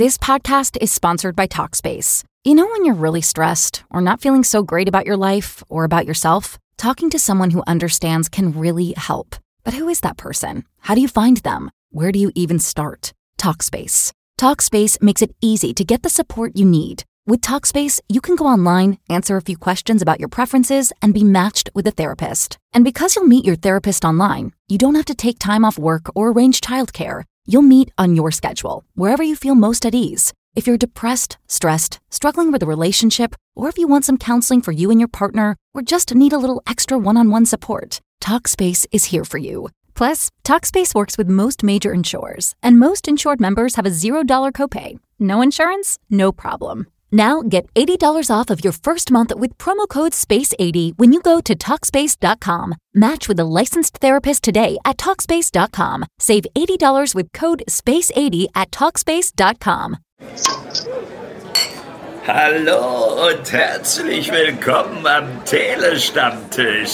This podcast is sponsored by Talkspace. You know when you're really stressed or not feeling so great about your life or about yourself? Talking to someone who understands can really help. But who is that person? How do you find them? Where do you even start? Talkspace. Talkspace makes it easy to get the support you need. With Talkspace, you can go online, answer a few questions about your preferences, and be matched with a therapist. And because you'll meet your therapist online, you don't have to take time off work or arrange childcare. You'll meet on your schedule, wherever you feel most at ease. If you're depressed, stressed, struggling with a relationship, or if you want some counseling for you and your partner, or just need a little extra one-on-one support, Talkspace is here for you. Plus, Talkspace works with most major insurers, and most insured members have a $0 copay. No insurance? No problem. Now get $80 off of your first month with promo code SPACE80 when you go to Talkspace.com. Match with a licensed therapist today at Talkspace.com. Save $80 with code SPACE80 at Talkspace.com. Hallo und herzlich willkommen am Telestammtisch.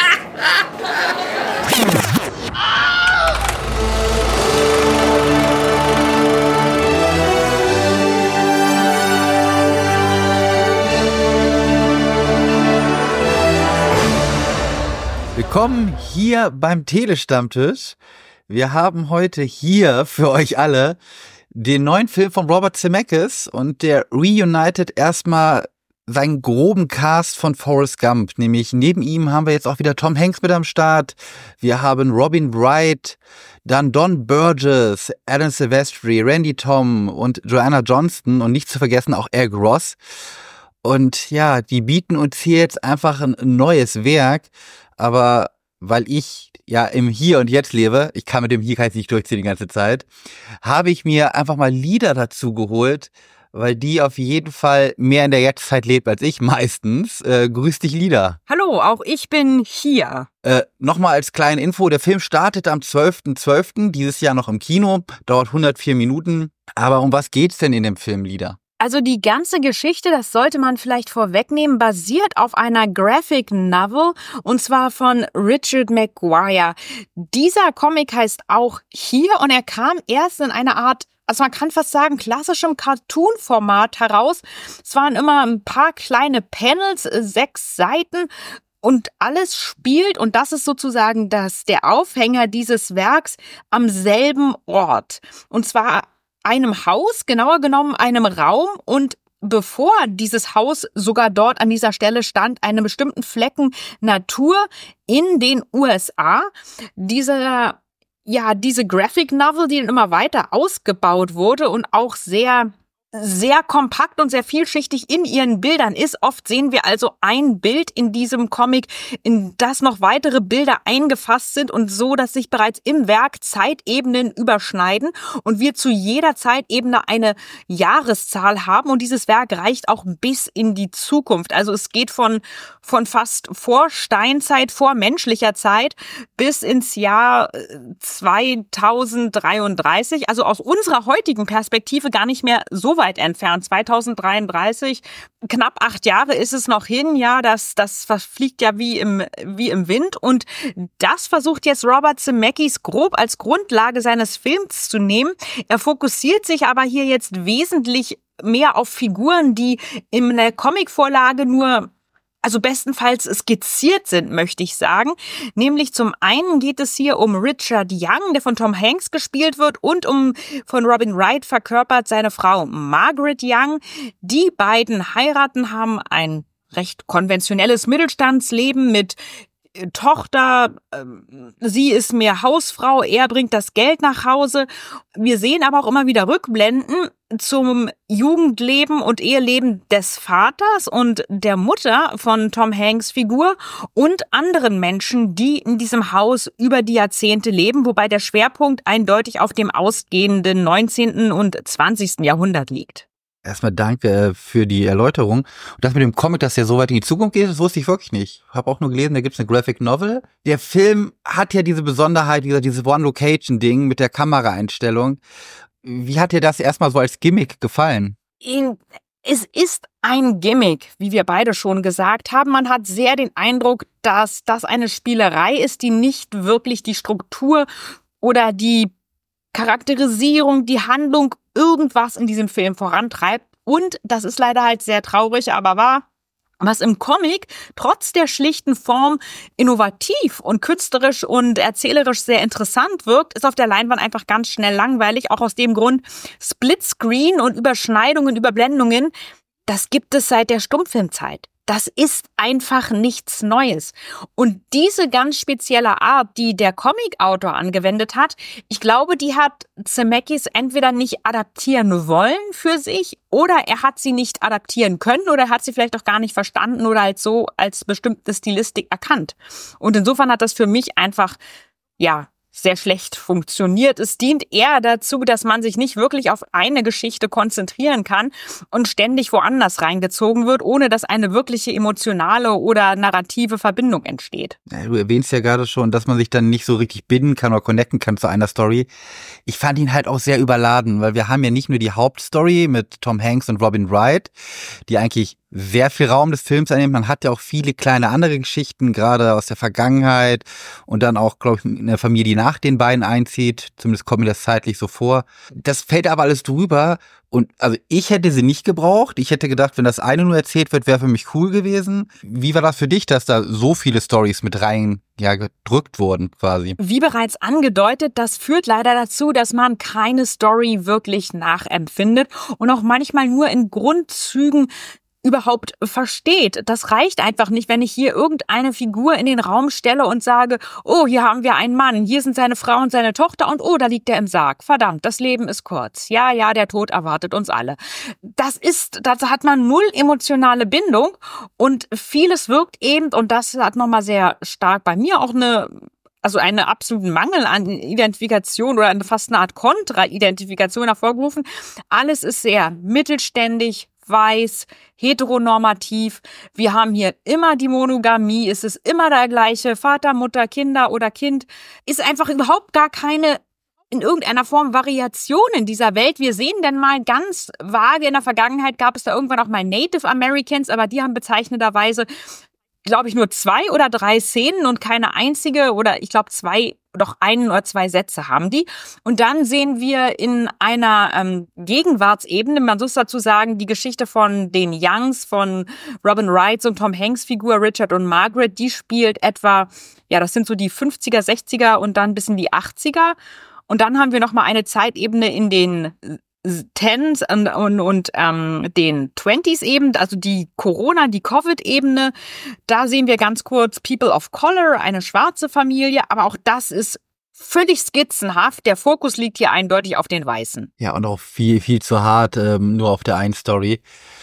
Willkommen hier beim Telestammtisch. Wir haben heute hier für euch alle den neuen Film von Robert Zemeckis und der reunited erstmal seinen groben Cast von Forrest Gump. Nämlich neben ihm haben wir jetzt auch wieder Tom Hanks mit am Start. Wir haben Robin Wright, dann Don Burgess, Alan Silvestri, Randy Tom und Joanna Johnston und nicht zu vergessen auch Eric Ross. Und ja, die bieten uns hier jetzt einfach ein neues Werk. Aber weil ich ja im Hier und Jetzt lebe, ich kann mit dem Hier nicht durchziehen die ganze Zeit, habe ich mir einfach mal Lieder dazu geholt, weil die auf jeden Fall mehr in der Jetztzeit lebt als ich meistens. Grüß dich, Lieder. Hallo, auch ich bin hier. Nochmal als kleine Info, der Film startet am 12.12. dieses Jahr noch im Kino, dauert 104 Minuten. Aber um was geht's denn in dem Film, Lieder? Also die ganze Geschichte, das sollte man vielleicht vorwegnehmen, basiert auf einer Graphic Novel und zwar von Richard Maguire. Dieser Comic heißt auch Hier und er kam erst in einer Art, also man kann fast sagen, klassischem Cartoon-Format heraus. Es waren immer ein paar kleine Panels, 6 Seiten und alles spielt, und das ist sozusagen der Aufhänger dieses Werks, am selben Ort. Und zwar einem Haus, genauer genommen einem Raum, und bevor dieses Haus sogar dort an dieser Stelle stand, einem bestimmten Flecken Natur in den USA. Diese Graphic Novel, die dann immer weiter ausgebaut wurde und auch sehr kompakt und sehr vielschichtig in ihren Bildern ist. Oft sehen wir also ein Bild in diesem Comic, in das noch weitere Bilder eingefasst sind und so, dass sich bereits im Werk Zeitebenen überschneiden und wir zu jeder Zeitebene eine Jahreszahl haben, und dieses Werk reicht auch bis in die Zukunft. Also es geht von fast vor Steinzeit, vor menschlicher Zeit bis ins Jahr 2033, also aus unserer heutigen Perspektive gar nicht mehr so weit entfernt. 2033, knapp 8 Jahre ist es noch hin. Ja, das verfliegt ja wie im Wind. Und das versucht jetzt Robert Zemeckis grob als Grundlage seines Films zu nehmen. Er fokussiert sich aber hier jetzt wesentlich mehr auf Figuren, die in der Comicvorlage nur, also bestenfalls skizziert sind, möchte ich sagen. Nämlich zum einen geht es hier um Richard Young, der von Tom Hanks gespielt wird, und von Robin Wright verkörpert seine Frau Margaret Young. Die beiden heiraten, haben ein recht konventionelles Mittelstandsleben mit Tochter, sie ist mehr Hausfrau, er bringt das Geld nach Hause. Wir sehen aber auch immer wieder Rückblenden zum Jugendleben und Eheleben des Vaters und der Mutter von Tom Hanks Figur und anderen Menschen, die in diesem Haus über die Jahrzehnte leben, wobei der Schwerpunkt eindeutig auf dem ausgehenden 19. und 20. Jahrhundert liegt. Erstmal danke für die Erläuterung. Und das mit dem Comic, dass der so weit in die Zukunft geht, das wusste ich wirklich nicht. Habe auch nur gelesen, da gibt's eine Graphic Novel. Der Film hat ja diese Besonderheit, dieses One-Location-Ding mit der Kameraeinstellung. Wie hat dir das erstmal so als Gimmick gefallen? Es ist ein Gimmick, wie wir beide schon gesagt haben. Man hat sehr den Eindruck, dass das eine Spielerei ist, die nicht wirklich die Struktur oder die Charakterisierung, die Handlung irgendwas in diesem Film vorantreibt. Und das ist leider halt sehr traurig, aber wahr. Was im Comic trotz der schlichten Form innovativ und künstlerisch und erzählerisch sehr interessant wirkt, ist auf der Leinwand einfach ganz schnell langweilig. Auch aus dem Grund Splitscreen und Überschneidungen, Überblendungen, das gibt es seit der Stummfilmzeit. Das ist einfach nichts Neues. Und diese ganz spezielle Art, die der Comicautor angewendet hat, ich glaube, die hat Zemeckis entweder nicht adaptieren wollen für sich oder er hat sie nicht adaptieren können oder er hat sie vielleicht auch gar nicht verstanden oder halt so als bestimmte Stilistik erkannt. Und insofern hat das für mich einfach, sehr schlecht funktioniert. Es dient eher dazu, dass man sich nicht wirklich auf eine Geschichte konzentrieren kann und ständig woanders reingezogen wird, ohne dass eine wirkliche emotionale oder narrative Verbindung entsteht. Ja, du erwähnst ja gerade schon, dass man sich dann nicht so richtig binden kann oder connecten kann zu einer Story. Ich fand ihn halt auch sehr überladen, weil wir haben ja nicht nur die Hauptstory mit Tom Hanks und Robin Wright, die eigentlich sehr viel Raum des Films einnimmt. Man hat ja auch viele kleine andere Geschichten, gerade aus der Vergangenheit und dann auch, glaube ich, eine Familie, die nach den beiden einzieht. Zumindest kommt mir das zeitlich so vor. Das fällt aber alles drüber und also ich hätte sie nicht gebraucht. Ich hätte gedacht, wenn das eine nur erzählt wird, wäre für mich cool gewesen. Wie war das für dich, dass da so viele Storys mit rein gedrückt wurden quasi? Wie bereits angedeutet, das führt leider dazu, dass man keine Story wirklich nachempfindet und auch manchmal nur in Grundzügen überhaupt versteht. Das reicht einfach nicht, wenn ich hier irgendeine Figur in den Raum stelle und sage, oh, hier haben wir einen Mann, hier sind seine Frau und seine Tochter und oh, da liegt er im Sarg. Verdammt, das Leben ist kurz. Ja, der Tod erwartet uns alle. Das hat man null emotionale Bindung und vieles wirkt eben, und das hat nochmal sehr stark bei mir auch einen absoluten Mangel an Identifikation oder fast eine Art Kontra-Identifikation hervorgerufen. Alles ist sehr mittelständig, weiß, heteronormativ. Wir haben hier immer die Monogamie. Es ist immer der gleiche Vater, Mutter, Kinder oder Kind. Ist einfach überhaupt gar keine in irgendeiner Form Variation in dieser Welt. Wir sehen denn mal ganz vage, in der Vergangenheit gab es da irgendwann auch mal Native Americans, aber die haben bezeichnenderweise, glaube ich, nur 2 oder 3 Szenen und keine einzige oder ich glaube 1 oder 2 Sätze haben die. Und dann sehen wir in einer Gegenwartsebene, man muss dazu sagen, die Geschichte von den Youngs, von Robin Wrights und Tom Hanks Figur Richard und Margaret, die spielt etwa, das sind so die 50er, 60er und dann bis in die 80er. Und dann haben wir nochmal eine Zeitebene in den Tens und den 20s eben, also die die Covid-Ebene. Da sehen wir ganz kurz People of Color, eine schwarze Familie, aber auch das ist völlig skizzenhaft. Der Fokus liegt hier eindeutig auf den Weißen. Ja, und auch viel, viel zu hart, nur auf der einen Story.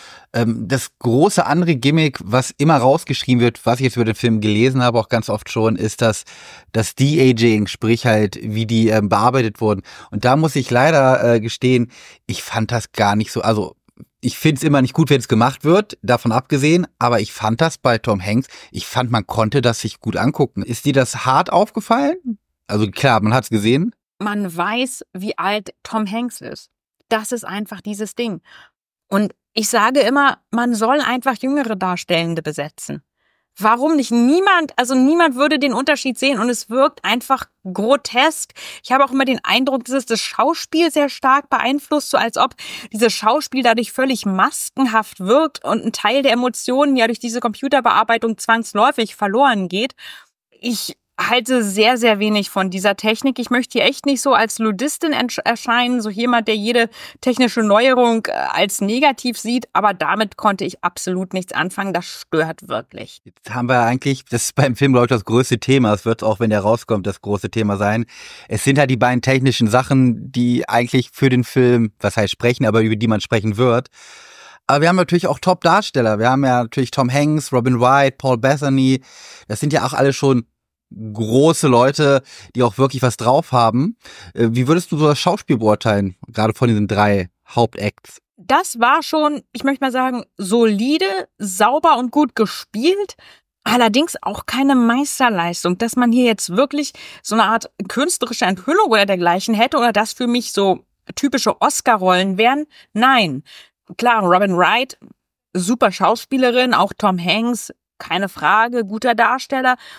Das große andere Gimmick, was immer rausgeschrieben wird, was ich jetzt über den Film gelesen habe, auch ganz oft schon, ist das De-Aging, sprich halt, wie die bearbeitet wurden. Und da muss ich leider gestehen, ich fand das gar nicht so, also ich finde es immer nicht gut, wenn es gemacht wird, davon abgesehen, aber ich fand das bei Tom Hanks, man konnte das sich gut angucken. Ist dir das hart aufgefallen? Also klar, man hat es gesehen. Man weiß, wie alt Tom Hanks ist. Das ist einfach dieses Ding. Und ich sage immer, man soll einfach jüngere Darstellende besetzen. Warum nicht? Niemand würde den Unterschied sehen und es wirkt einfach grotesk. Ich habe auch immer den Eindruck, dass es das Schauspiel sehr stark beeinflusst, so als ob dieses Schauspiel dadurch völlig maskenhaft wirkt und ein Teil der Emotionen ja durch diese Computerbearbeitung zwangsläufig verloren geht. Ich halte sehr, sehr wenig von dieser Technik. Ich möchte hier echt nicht so als Ludistin erscheinen, so jemand, der jede technische Neuerung als negativ sieht, aber damit konnte ich absolut nichts anfangen. Das stört wirklich. Jetzt haben wir eigentlich, das ist beim Film, glaube ich, das größte Thema. Es wird auch, wenn der rauskommt, das große Thema sein. Es sind halt die beiden technischen Sachen, die eigentlich für den Film, was heißt sprechen, aber über die man sprechen wird. Aber wir haben natürlich auch Top-Darsteller. Wir haben ja natürlich Tom Hanks, Robin Wright, Paul Bettany. Das sind ja auch alle schon große Leute, die auch wirklich was drauf haben. Wie würdest du so das Schauspiel beurteilen, gerade von diesen 3 Hauptacts? Das war schon, ich möchte mal sagen, solide, sauber und gut gespielt. Allerdings auch keine Meisterleistung, dass man hier jetzt wirklich so eine Art künstlerische Enthüllung oder dergleichen hätte oder das für mich so typische Oscar-Rollen wären. Nein. Klar, Robin Wright, super Schauspielerin, auch Tom Hanks, keine Frage, guter Darsteller.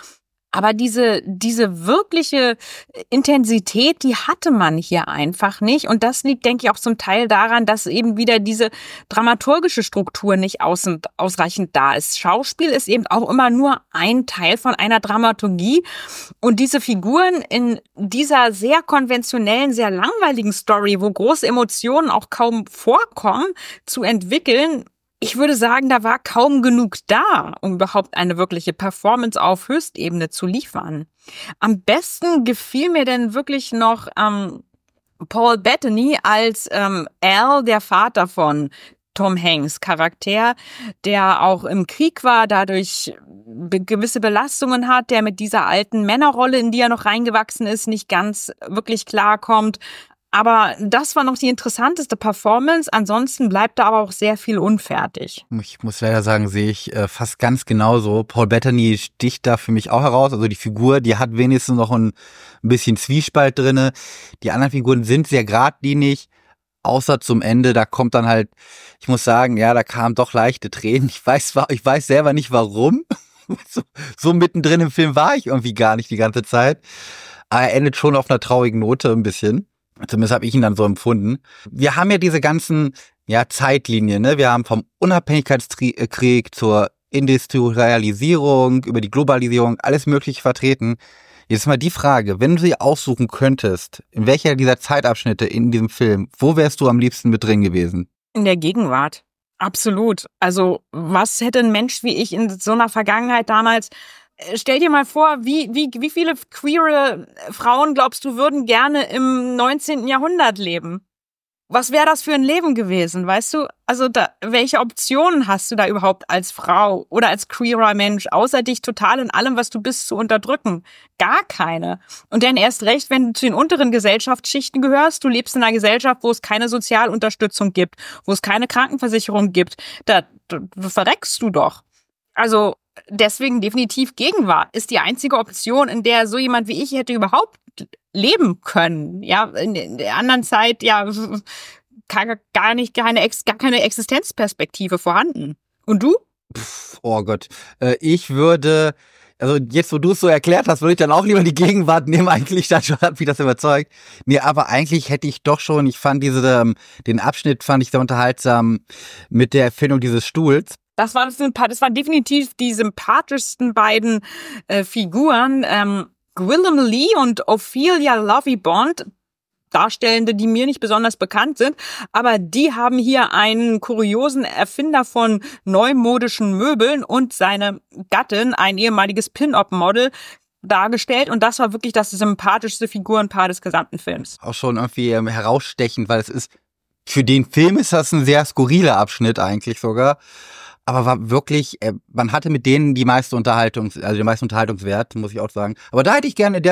Aber diese wirkliche Intensität, die hatte man hier einfach nicht. Und das liegt, denke ich, auch zum Teil daran, dass eben wieder diese dramaturgische Struktur nicht ausreichend da ist. Schauspiel ist eben auch immer nur ein Teil von einer Dramaturgie. Und diese Figuren in dieser sehr konventionellen, sehr langweiligen Story, wo große Emotionen auch kaum vorkommen, zu entwickeln, ich würde sagen, da war kaum genug da, um überhaupt eine wirkliche Performance auf Höchstebene zu liefern. Am besten gefiel mir denn wirklich noch Paul Bettany als Al, der Vater von Tom Hanks Charakter, der auch im Krieg war, dadurch gewisse Belastungen hat, der mit dieser alten Männerrolle, in die er noch reingewachsen ist, nicht ganz wirklich klarkommt. Aber das war noch die interessanteste Performance. Ansonsten bleibt da aber auch sehr viel unfertig. Ich muss leider sagen, sehe ich fast ganz genauso. Paul Bettany sticht da für mich auch heraus. Also die Figur, die hat wenigstens noch ein bisschen Zwiespalt drinne. Die anderen Figuren sind sehr geradlinig. Außer zum Ende, da kommt dann halt, ich muss sagen, ja, da kamen doch leichte Tränen. Ich weiß selber nicht warum. So mittendrin im Film war ich irgendwie gar nicht die ganze Zeit. Aber er endet schon auf einer traurigen Note ein bisschen. Zumindest habe ich ihn dann so empfunden. Wir haben ja diese ganzen Zeitlinien. Ne? Wir haben vom Unabhängigkeitskrieg zur Industrialisierung, über die Globalisierung, alles Mögliche vertreten. Jetzt mal die Frage, wenn du sie aussuchen könntest, in welcher dieser Zeitabschnitte in diesem Film, wo wärst du am liebsten mit drin gewesen? In der Gegenwart. Absolut. Also was hätte ein Mensch wie ich in so einer Vergangenheit damals... Stell dir mal vor, wie viele queere Frauen, glaubst du, würden gerne im 19. Jahrhundert leben? Was wäre das für ein Leben gewesen, weißt du? Also welche Optionen hast du da überhaupt als Frau oder als queerer Mensch, außer dich total in allem, was du bist, zu unterdrücken? Gar keine. Und dann erst recht, wenn du zu den unteren Gesellschaftsschichten gehörst, du lebst in einer Gesellschaft, wo es keine Sozialunterstützung gibt, wo es keine Krankenversicherung gibt, da verreckst du doch. Also deswegen definitiv Gegenwart ist die einzige Option, in der so jemand wie ich hätte überhaupt leben können. Ja, in der anderen Zeit gar keine Existenzperspektive vorhanden. Und du? Oh Gott, ich würde, also jetzt, wo du es so erklärt hast, würde ich dann auch lieber die Gegenwart nehmen. Eigentlich, das hat mich das überzeugt. Nee, aber eigentlich hätte ich doch schon, ich fand den Abschnitt fand ich sehr unterhaltsam mit der Erfindung dieses Stuhls. Das waren definitiv die sympathischsten beiden Figuren. Gwilym Lee und Ophelia Lovibond, Darstellende, die mir nicht besonders bekannt sind, aber die haben hier einen kuriosen Erfinder von neumodischen Möbeln und seine Gattin, ein ehemaliges Pin-Up-Model, dargestellt. Und das war wirklich das sympathischste Figurenpaar des gesamten Films. Auch schon irgendwie herausstechend, weil für den Film ist das ein sehr skurriler Abschnitt eigentlich sogar. Aber war wirklich, man hatte mit denen den meisten Unterhaltungswert, muss ich auch sagen. Aber da hätte ich gerne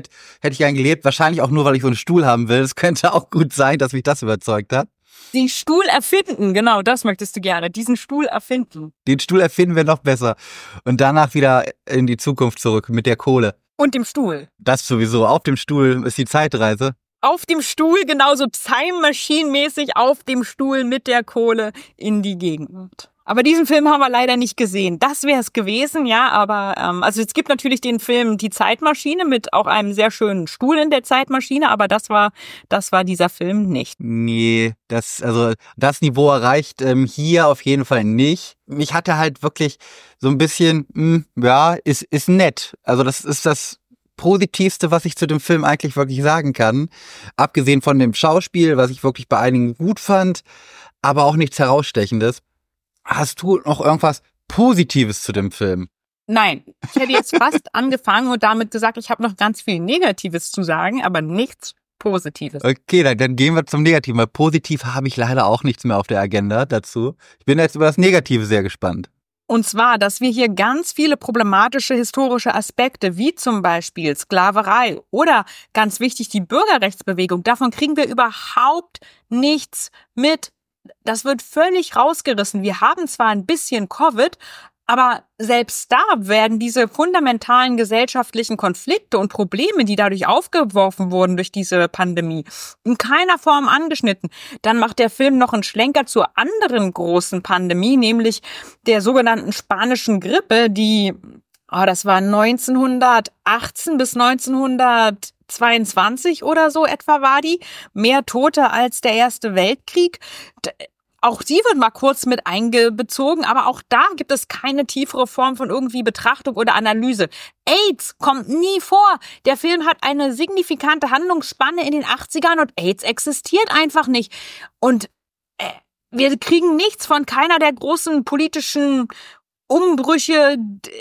gelebt, wahrscheinlich auch nur, weil ich so einen Stuhl haben will. Es könnte auch gut sein, dass mich das überzeugt hat. Den Stuhl erfinden, genau, das möchtest du gerne. Diesen Stuhl erfinden. Den Stuhl erfinden wir noch besser. Und danach wieder in die Zukunft zurück mit der Kohle. Und dem Stuhl. Das sowieso. Auf dem Stuhl ist die Zeitreise. Auf dem Stuhl, genauso Time Machine-mäßig auf dem Stuhl mit der Kohle in die Gegenwart. Aber diesen Film haben wir leider nicht gesehen. Das wäre es gewesen, ja, aber also es gibt natürlich den Film Die Zeitmaschine mit auch einem sehr schönen Stuhl in der Zeitmaschine, aber das war dieser Film nicht. Nee, das Niveau erreicht hier auf jeden Fall nicht. Mich hatte halt wirklich so ein bisschen, ist nett. Also das ist das Positivste, was ich zu dem Film eigentlich wirklich sagen kann. Abgesehen von dem Schauspiel, was ich wirklich bei einigen gut fand, aber auch nichts Herausstechendes. Hast du noch irgendwas Positives zu dem Film? Nein, ich hätte jetzt fast angefangen und damit gesagt, ich habe noch ganz viel Negatives zu sagen, aber nichts Positives. Okay, dann gehen wir zum Negativen, weil positiv habe ich leider auch nichts mehr auf der Agenda dazu. Ich bin jetzt über das Negative sehr gespannt. Und zwar, dass wir hier ganz viele problematische historische Aspekte, wie zum Beispiel Sklaverei oder ganz wichtig die Bürgerrechtsbewegung, davon kriegen wir überhaupt nichts mit. Das wird völlig rausgerissen. Wir haben zwar ein bisschen Covid, aber selbst da werden diese fundamentalen gesellschaftlichen Konflikte und Probleme, die dadurch aufgeworfen wurden durch diese Pandemie, in keiner Form angeschnitten. Dann macht der Film noch einen Schlenker zur anderen großen Pandemie, nämlich der sogenannten spanischen Grippe, die das war 1918 bis 1922 oder so etwa war die. Mehr Tote als der Erste Weltkrieg. Auch sie wird mal kurz mit eingebezogen, aber auch da gibt es keine tiefere Form von irgendwie Betrachtung oder Analyse. AIDS kommt nie vor. Der Film hat eine signifikante Handlungsspanne in den 80ern und AIDS existiert einfach nicht. Und wir kriegen nichts von keiner der großen politischen Umbrüche,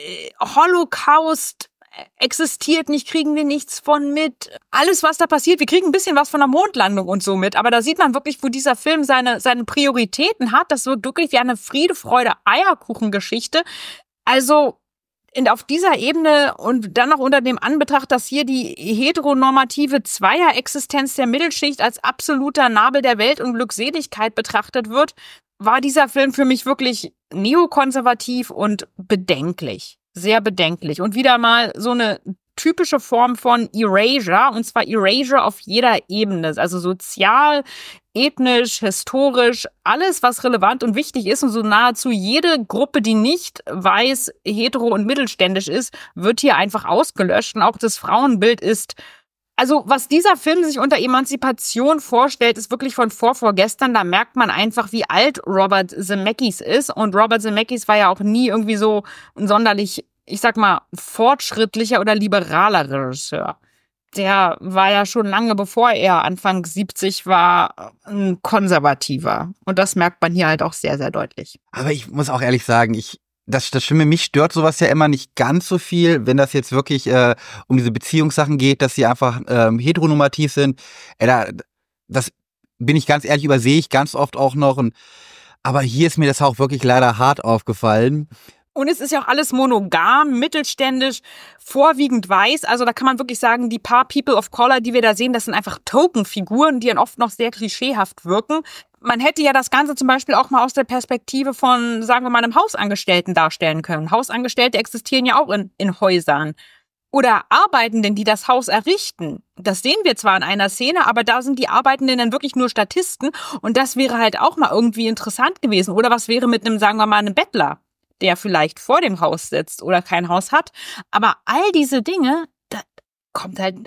Holocaust existiert nicht, kriegen wir nichts von mit. Alles, was da passiert, wir kriegen ein bisschen was von der Mondlandung und so mit, aber da sieht man wirklich, wo dieser Film seine Prioritäten hat. Das wird wirklich wie eine Friede, Freude, Eierkuchen-Geschichte. Also auf dieser Ebene und dann noch unter dem Anbetracht, dass hier die heteronormative Zweierexistenz der Mittelschicht als absoluter Nabel der Welt und Glückseligkeit betrachtet wird, war dieser Film für mich wirklich neokonservativ und bedenklich. Sehr bedenklich. Und wieder mal so eine typische Form von Erasure, und zwar Erasure auf jeder Ebene. Also sozial, ethnisch, historisch, alles, was relevant und wichtig ist. Und so nahezu jede Gruppe, die nicht weiß, hetero und mittelständisch ist, wird hier einfach ausgelöscht. Und auch das Frauenbild ist... Also was dieser Film sich unter Emanzipation vorstellt, ist wirklich von vorgestern. Da merkt man einfach, wie alt Robert Zemeckis ist. Und Robert Zemeckis war ja auch nie irgendwie so ein sonderlich, ich sag mal, fortschrittlicher oder liberaler Regisseur. Der war ja schon lange, bevor er Anfang 70 war, ein Konservativer. Und das merkt man hier halt auch sehr, sehr deutlich. Aber ich muss auch ehrlich sagen, das stimmt, mich stört sowas ja immer nicht ganz so viel, wenn das jetzt wirklich um diese Beziehungssachen geht, dass sie einfach heteronormativ sind. Das bin ich ganz ehrlich, übersehe ich ganz oft auch noch. Aber hier ist mir das auch wirklich leider hart aufgefallen. Und es ist ja auch alles monogam, mittelständisch, vorwiegend weiß. Also da kann man wirklich sagen, die paar People of Color, die wir da sehen, das sind einfach Token-Figuren, die dann oft noch sehr klischeehaft wirken. Man hätte ja das Ganze zum Beispiel auch mal aus der Perspektive von, sagen wir mal, einem Hausangestellten darstellen können. Hausangestellte existieren ja auch in Häusern. Oder Arbeitenden, die das Haus errichten. Das sehen wir zwar in einer Szene, aber da sind die Arbeitenden dann wirklich nur Statisten. Und das wäre halt auch mal irgendwie interessant gewesen. Oder was wäre mit einem, sagen wir mal, einem Bettler, der vielleicht vor dem Haus sitzt oder kein Haus hat. Aber all diese Dinge, da kommt halt,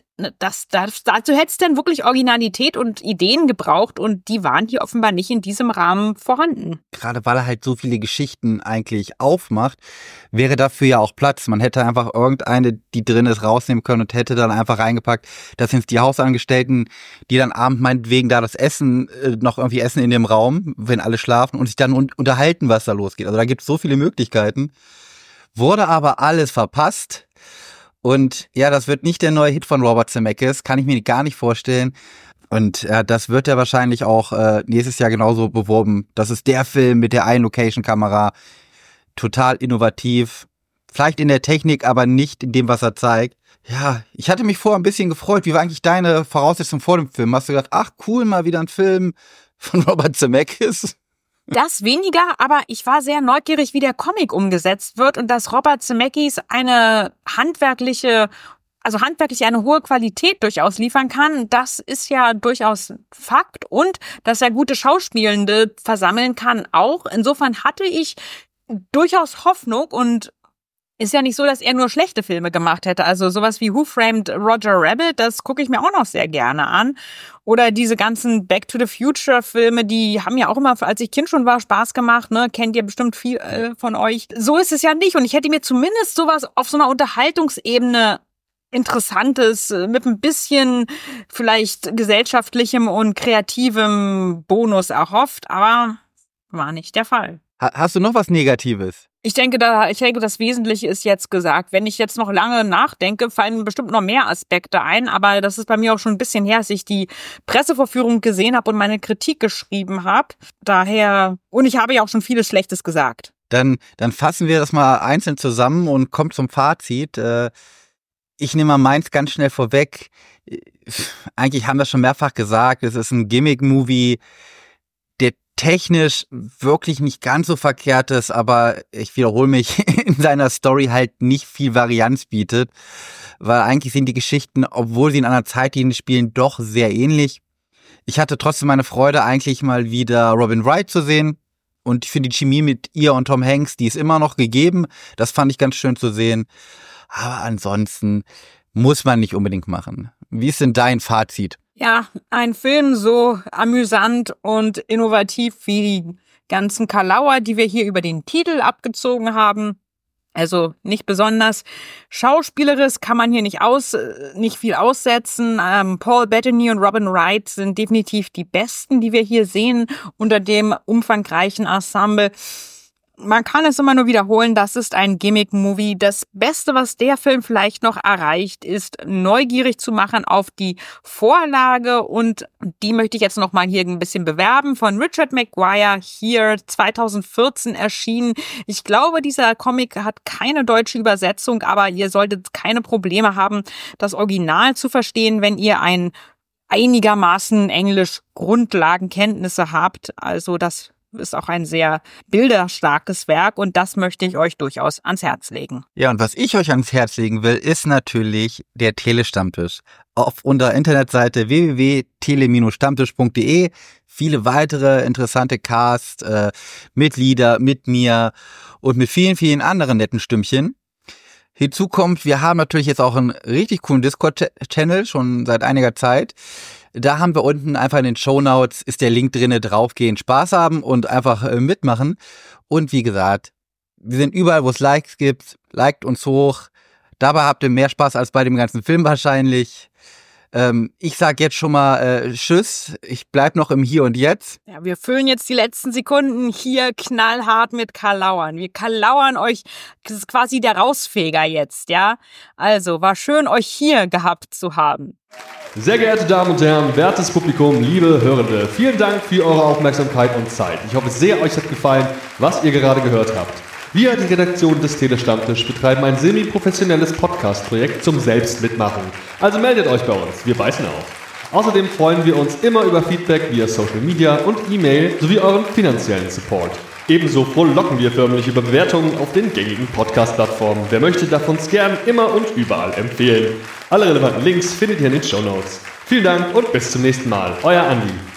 dazu hätte es dann wirklich Originalität und Ideen gebraucht und die waren hier offenbar nicht in diesem Rahmen vorhanden. Gerade weil er halt so viele Geschichten eigentlich aufmacht, wäre dafür ja auch Platz. Man hätte einfach irgendeine, die drin ist, rausnehmen können und hätte dann einfach reingepackt, das sind die Hausangestellten, die dann abends meinetwegen da das Essen, noch irgendwie essen in dem Raum, wenn alle schlafen und sich dann unterhalten, was da losgeht. Also da gibt es so viele Möglichkeiten. Wurde aber alles verpasst. Und ja, das wird nicht der neue Hit von Robert Zemeckis, kann ich mir gar nicht vorstellen. Und das wird er wahrscheinlich auch nächstes Jahr genauso beworben. Das ist der Film mit der einen Location-Kamera, total innovativ. Vielleicht in der Technik, aber nicht in dem, was er zeigt. Ja, ich hatte mich vorher ein bisschen gefreut. Wie war eigentlich deine Voraussetzung vor dem Film? Hast du gedacht, ach cool, mal wieder ein Film von Robert Zemeckis? Das weniger, aber ich war sehr neugierig, wie der Comic umgesetzt wird und dass Robert Zemeckis handwerklich eine hohe Qualität durchaus liefern kann. Das ist ja durchaus Fakt und dass er gute Schauspielende versammeln kann auch. Insofern hatte ich durchaus Hoffnung und ist ja nicht so, dass er nur schlechte Filme gemacht hätte. Also sowas wie Who Framed Roger Rabbit, das gucke ich mir auch noch sehr gerne an. Oder diese ganzen Back to the Future Filme, die haben ja auch immer, als ich Kind schon war, Spaß gemacht, ne? Kennt ihr bestimmt viel von euch. So ist es ja nicht. Und ich hätte mir zumindest sowas auf so einer Unterhaltungsebene Interessantes mit ein bisschen vielleicht gesellschaftlichem und kreativem Bonus erhofft, aber war nicht der Fall. Hast du noch was Negatives? Ich denke, das Wesentliche ist jetzt gesagt. Wenn ich jetzt noch lange nachdenke, fallen bestimmt noch mehr Aspekte ein. Aber das ist bei mir auch schon ein bisschen her, als ich die Pressevorführung gesehen habe und meine Kritik geschrieben habe. Und ich habe ja auch schon vieles Schlechtes gesagt. Dann fassen wir das mal einzeln zusammen und kommen zum Fazit. Ich nehme mal meins ganz schnell vorweg. Eigentlich haben wir schon mehrfach gesagt, es ist ein Gimmick-Movie, der technisch wirklich nicht ganz so verkehrt ist, aber ich wiederhole mich, in seiner Story halt nicht viel Varianz bietet, weil eigentlich sind die Geschichten, obwohl sie in einer Zeitlinie spielen, doch sehr ähnlich. Ich hatte trotzdem meine Freude, eigentlich mal wieder Robin Wright zu sehen. Und ich finde die Chemie mit ihr und Tom Hanks, die ist immer noch gegeben. Das fand ich ganz schön zu sehen. Aber ansonsten muss man nicht unbedingt machen. Wie ist denn dein Fazit? Ja, ein Film so amüsant und innovativ wie die ganzen Karlauer, die wir hier über den Titel abgezogen haben. Also nicht besonders. Schauspielerisch kann man hier nicht viel aussetzen. Paul Bettany und Robin Wright sind definitiv die Besten, die wir hier sehen unter dem umfangreichen Ensemble. Man kann es immer nur wiederholen, das ist ein Gimmick-Movie. Das Beste, was der Film vielleicht noch erreicht, ist neugierig zu machen auf die Vorlage, und die möchte ich jetzt noch mal hier ein bisschen bewerben. Von Richard Maguire, hier 2014 erschienen. Ich glaube, dieser Comic hat keine deutsche Übersetzung, aber ihr solltet keine Probleme haben, das Original zu verstehen, wenn ihr einigermaßen Englisch Grundlagenkenntnisse habt. Also das ist auch ein sehr bilderstarkes Werk, und das möchte ich euch durchaus ans Herz legen. Ja, und was ich euch ans Herz legen will, ist natürlich der Telestammtisch. Auf unserer Internetseite www.tele-stammtisch.de viele weitere interessante Casts, Mitglieder mit mir und mit vielen, vielen anderen netten Stimmchen. Hinzu kommt, wir haben natürlich jetzt auch einen richtig coolen Discord-Channel, schon seit einiger Zeit. Da haben wir unten einfach in den Shownotes, ist der Link drinne, draufgehen, Spaß haben und einfach mitmachen. Und wie gesagt, wir sind überall, wo es Likes gibt. Liked uns hoch. Dabei habt ihr mehr Spaß als bei dem ganzen Film wahrscheinlich. Ich sag jetzt schon mal Tschüss. Ich bleib noch im Hier und Jetzt. Ja, wir füllen jetzt die letzten Sekunden hier knallhart mit Karlauern. Wir karlauern euch, das ist quasi der Rausfeger jetzt, ja? Also, war schön, euch hier gehabt zu haben. Sehr geehrte Damen und Herren, wertes Publikum, liebe Hörende, vielen Dank für eure Aufmerksamkeit und Zeit. Ich hoffe sehr, euch hat gefallen, was ihr gerade gehört habt. Wir, die Redaktion des Telestammtisch, betreiben ein semi-professionelles Podcast-Projekt zum Selbstmitmachen. Also meldet euch bei uns, wir beißen auf. Außerdem freuen wir uns immer über Feedback via Social Media und E-Mail sowie euren finanziellen Support. Ebenso frohlocken wir förmlich über Bewertungen auf den gängigen Podcast-Plattformen. Wer möchte, darf uns gern immer und überall empfehlen. Alle relevanten Links findet ihr in den Shownotes. Vielen Dank und bis zum nächsten Mal. Euer Andi.